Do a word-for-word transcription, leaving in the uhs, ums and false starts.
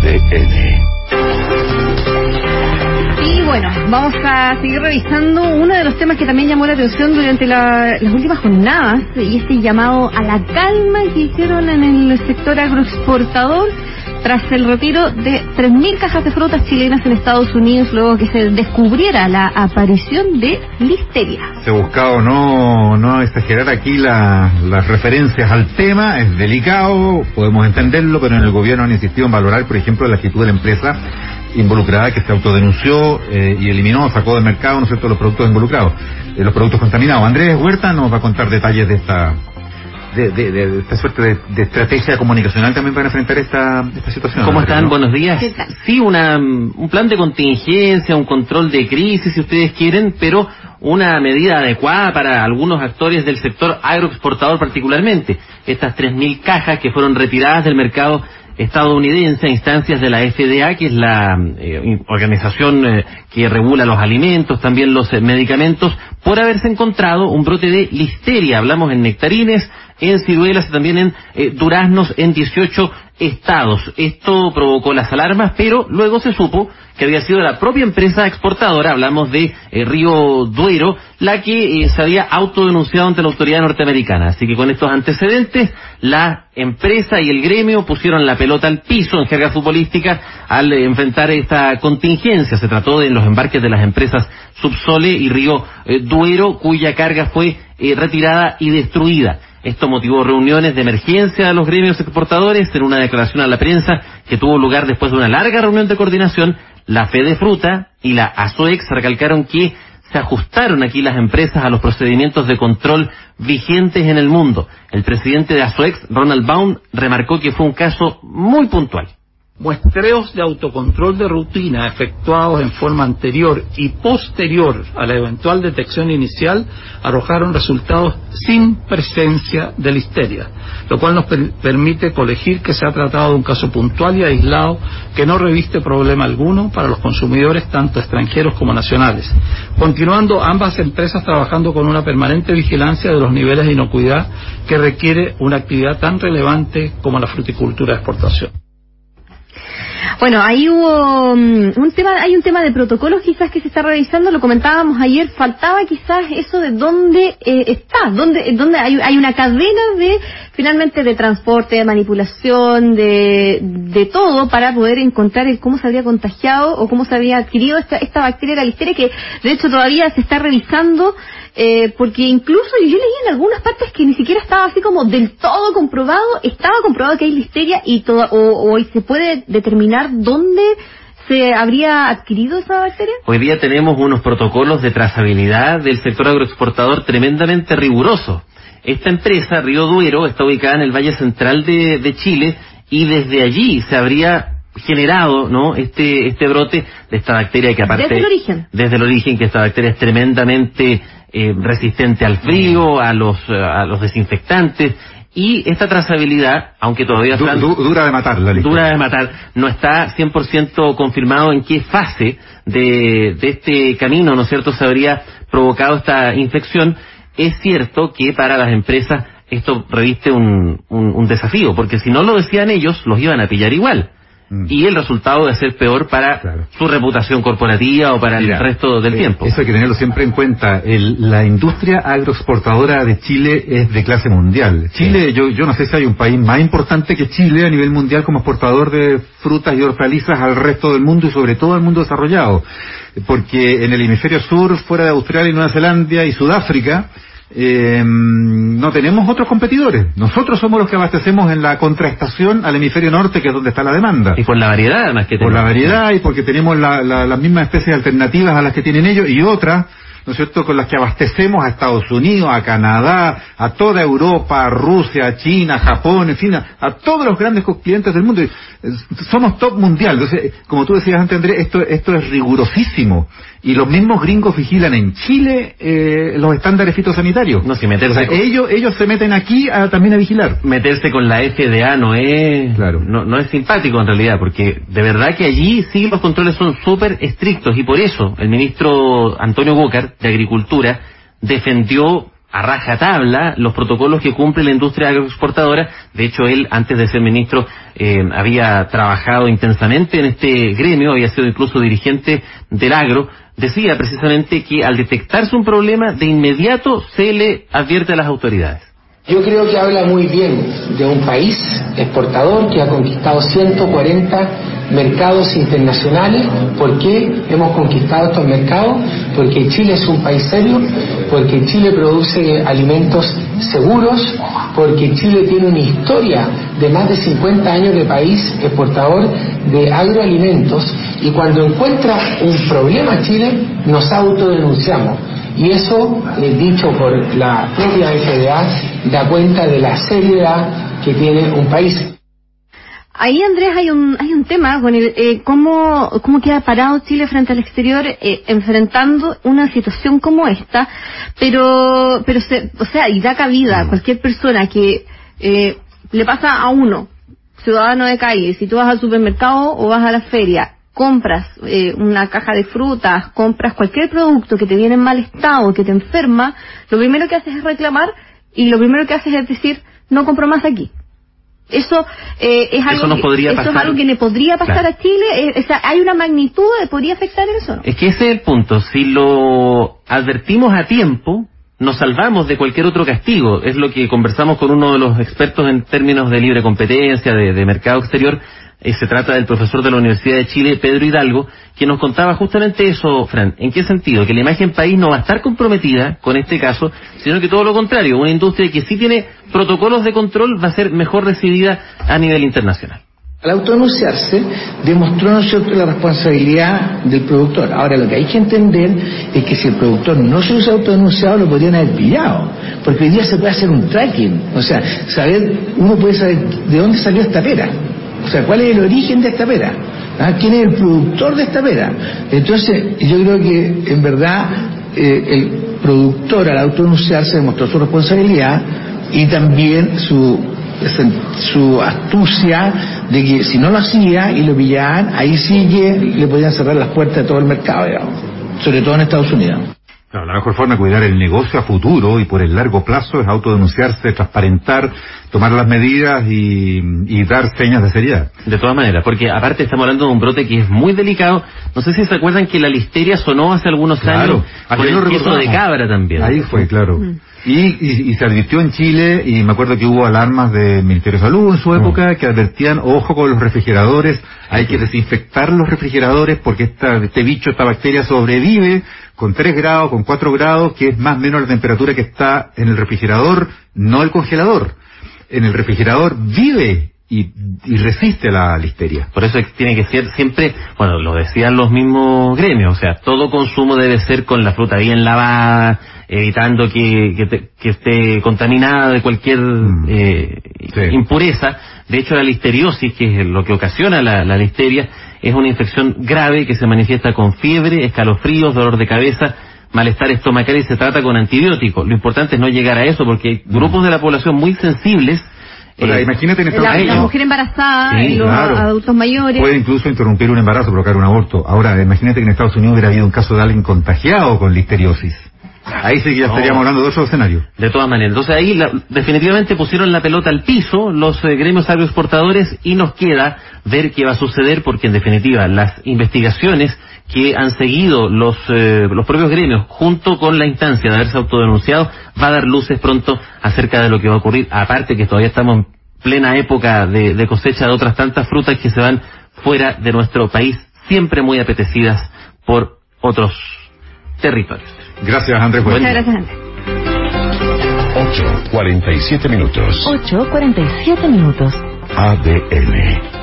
C N. Y bueno, vamos a seguir revisando uno de los temas que también llamó la atención durante la, las últimas jornadas, y este llamado a la calma que hicieron en el sector agroexportador tras el retiro de tres mil cajas de frutas chilenas en Estados Unidos, luego que se descubriera la aparición de listeria. Se ha buscado no, no exagerar aquí la, las referencias al tema, es delicado, podemos entenderlo, pero en el gobierno han insistido en valorar, por ejemplo, la actitud de la empresa involucrada, que se autodenunció eh, y eliminó, sacó del mercado, ¿no es cierto?, los productos involucrados, eh, los productos contaminados. Andrés Huerta nos va a contar detalles de esta de, de, de, de esta suerte de, de estrategia comunicacional también para enfrentar esta, esta situación. ¿Cómo están? ¿No? Buenos días. Sí, una, un plan de contingencia, un control de crisis, si ustedes quieren, pero una medida adecuada para algunos actores del sector agroexportador particularmente. Estas tres mil cajas que fueron retiradas del mercado estadounidense a instancias de la F D A, que es la eh, organización eh, que regula los alimentos, también los eh, medicamentos, por haberse encontrado un brote de listeria. Hablamos en nectarines, en ciruelas y también en eh, duraznos en dieciocho estados. Esto provocó las alarmas, pero luego se supo que había sido la propia empresa exportadora, hablamos de eh, Río Duero, la que eh, se había autodenunciado ante la autoridad norteamericana. Así que con estos antecedentes, la empresa y el gremio pusieron la pelota al piso en jerga futbolística al eh, enfrentar esta contingencia. Se trató de los embarques de las empresas Subsole y Río eh, Duero, cuya carga fue eh, retirada y destruida. Esto motivó reuniones de emergencia de los gremios exportadores. En una declaración a la prensa que tuvo lugar después de una larga reunión de coordinación, la FEDEFruta y la ASOEX recalcaron que se ajustaron aquí las empresas a los procedimientos de control vigentes en el mundo. El presidente de ASOEX, Ronald Baum, remarcó que fue un caso muy puntual. Muestreos de autocontrol de rutina efectuados en forma anterior y posterior a la eventual detección inicial arrojaron resultados sin presencia de listeria, lo cual nos per- permite colegir que se ha tratado de un caso puntual y aislado que no reviste problema alguno para los consumidores tanto extranjeros como nacionales. Continuando, ambas empresas trabajando con una permanente vigilancia de los niveles de inocuidad que requiere una actividad tan relevante como la fruticultura de exportación. Bueno, ahí hubo um, un tema, hay un tema de protocolos quizás que se está revisando, lo comentábamos ayer, faltaba quizás eso de dónde eh, está, dónde, dónde hay, hay una cadena de, finalmente, de transporte, de manipulación, de, de todo para poder encontrar el cómo se había contagiado o cómo se había adquirido esta, esta bacteria, la listeria, que de hecho todavía se está revisando. Eh, porque incluso yo leí en algunas partes que ni siquiera estaba así como del todo comprobado, estaba comprobado que hay listeria y todo, o, o se puede determinar dónde se habría adquirido esa bacteria. Hoy día tenemos unos protocolos de trazabilidad del sector agroexportador tremendamente rigurosos. Esta empresa, Río Duero, está ubicada en el Valle Central de, de Chile, y desde allí se habría generado, ¿no?, este este brote de esta bacteria que aparte... Desde el origen. Desde el origen, que esta bacteria es tremendamente eh, resistente al frío, a los a los desinfectantes, y esta trazabilidad, aunque todavía... Du, están, du, dura de matar la listeria. Dura de matar, no está cien por ciento confirmado en qué fase de, de este camino, ¿no es cierto?, se habría provocado esta infección. Es cierto que para las empresas esto reviste un, un, un desafío, porque si no lo decían ellos, los iban a pillar igual. Mm. Y el resultado de ser peor para claro. su reputación corporativa o para Mira, el resto del eh, tiempo. Eso hay que tenerlo siempre en cuenta. El, la industria agroexportadora de Chile es de clase mundial. Chile, sí. yo, yo no sé si hay un país más importante que Chile a nivel mundial como exportador de frutas y hortalizas al resto del mundo y sobre todo al mundo desarrollado. Porque en el hemisferio sur, fuera de Australia y Nueva Zelanda y Sudáfrica, Eh, no tenemos otros competidores. Nosotros somos los que abastecemos en la contraestación al hemisferio norte, que es donde está la demanda. Y por la variedad, además que tenemos. Por la variedad, sí. y porque tenemos la, la, las mismas especies alternativas a las que tienen ellos y otras, ¿no es cierto?, con las que abastecemos a Estados Unidos, a Canadá, a toda Europa, a Rusia, a China, a Japón, en fin, a, a todos los grandes clientes del mundo. Somos top mundial. Entonces, como tú decías antes, Andrés, esto, esto es rigurosísimo. Y los mismos gringos vigilan en Chile eh, los estándares fitosanitarios. No, si meterse o sea, con... ellos ellos se meten aquí a, también a vigilar. Meterse con la F D A no es claro. no, no es simpático en realidad, porque de verdad que allí sí los controles son súper estrictos, y por eso el ministro Antonio Bócar de Agricultura defendió a rajatabla los protocolos que cumple la industria agroexportadora. De hecho, él, antes de ser ministro, eh, había trabajado intensamente en este gremio, había sido incluso dirigente del agro. Decía precisamente que al detectarse un problema, de inmediato se le advierte a las autoridades. Yo creo que habla muy bien de un país exportador que ha conquistado ciento cuarenta mercados internacionales. ¿Por qué hemos conquistado estos mercados? Porque Chile es un país serio, porque Chile produce alimentos seguros, porque Chile tiene una historia de más de cincuenta años de país exportador de agroalimentos, y cuando encuentra un problema Chile, nos autodenunciamos. Y eso, eh, dicho por la propia F D A, da cuenta de la seriedad que tiene un país. Ahí, Andrés, hay un hay un tema con el eh, cómo cómo queda parado Chile frente al exterior eh, enfrentando una situación como esta, pero pero se, o sea, y da cabida a cualquier persona que eh, le pasa a uno, ciudadano de calle, si tú vas al supermercado o vas a la feria, compras eh, una caja de frutas, compras cualquier producto que te viene en mal estado, que te enferma, lo primero que haces es reclamar y lo primero que haces es decir, no compro más aquí. Eso eh, es algo eso, que, podría eso pasar, es algo que le podría pasar claro. a Chile. Eh, o sea, hay una magnitud de podría afectar eso, ¿no? Es que ese es el punto. Si lo advertimos a tiempo, nos salvamos de cualquier otro castigo. Es lo que conversamos con uno de los expertos en términos de libre competencia, de, de mercado exterior. Eh, se trata del profesor de la Universidad de Chile, Pedro Hidalgo, que nos contaba justamente eso, Fran. ¿En qué sentido? Que la imagen país no va a estar comprometida con este caso, sino que todo lo contrario, una industria que sí tiene protocolos de control va a ser mejor recibida a nivel internacional. Al autodenunciarse, demostró, ¿no es cierto?, la responsabilidad del productor. Ahora, lo que hay que entender es que si el productor no se hubiese autodenunciado, lo podrían haber pillado. Porque hoy día se puede hacer un tracking. O sea, saber, uno puede saber de dónde salió esta pera. O sea, ¿cuál es el origen de esta pera? ¿Ah? ¿Quién es el productor de esta pera? Entonces, yo creo que, en verdad, eh, el productor, al autodenunciarse, demostró su responsabilidad y también su... su astucia de que si no lo hacía y lo pillaban, ahí sí que le podían cerrar las puertas de todo el mercado, digamos, sobre todo en Estados Unidos. Claro, la mejor forma de cuidar el negocio a futuro y por el largo plazo es autodenunciarse, transparentar, tomar las medidas y, y dar señas de seriedad. De todas maneras, porque aparte estamos hablando de un brote que es muy delicado. No sé si se acuerdan que la listeria sonó hace algunos claro, años con el queso de cabra también. Ahí fue, claro. Mm. Y, y, y se advirtió en Chile, y me acuerdo que hubo alarmas del Ministerio de Salud en su época, mm. que advertían, ojo con los refrigeradores, hay que desinfectar los refrigeradores porque esta, este bicho, esta bacteria sobrevive con tres grados, con cuatro grados, que es más o menos la temperatura que está en el refrigerador, no el congelador. En el refrigerador vive y, y resiste la listeria. Por eso tiene que ser siempre, bueno, lo decían los mismos gremios, o sea, todo consumo debe ser con la fruta bien lavada, evitando que, que, te, que esté contaminada de cualquier mm. eh, sí. impureza. De hecho, la listeriosis, que es lo que ocasiona la, la listeria, es una infección grave que se manifiesta con fiebre, escalofríos, dolor de cabeza, malestar estomacal y se trata con antibióticos. Lo importante es no llegar a eso porque hay grupos de la población muy sensibles. Ahora, eh, imagínate en Estados la, Unidos. La mujer embarazada, sí, los claro. adultos mayores. Puede incluso interrumpir un embarazo, provocar un aborto. Ahora, imagínate que en Estados Unidos hubiera habido un caso de alguien contagiado con listeriosis. Ahí sí que ya estaríamos no. hablando de otro escenario. De todas maneras. Entonces ahí la, definitivamente pusieron la pelota al piso los eh, gremios agroexportadores y nos queda ver qué va a suceder porque en definitiva las investigaciones que han seguido los eh, los propios gremios junto con la instancia de haberse autodenunciado va a dar luces pronto acerca de lo que va a ocurrir. Aparte que todavía estamos en plena época de, de cosecha de otras tantas frutas que se van fuera de nuestro país, siempre muy apetecidas por otros territorios. Gracias, Andrés. Muchas gracias, Andrés. ocho cuarenta y siete minutos. ocho cuarenta y siete minutos. A D N.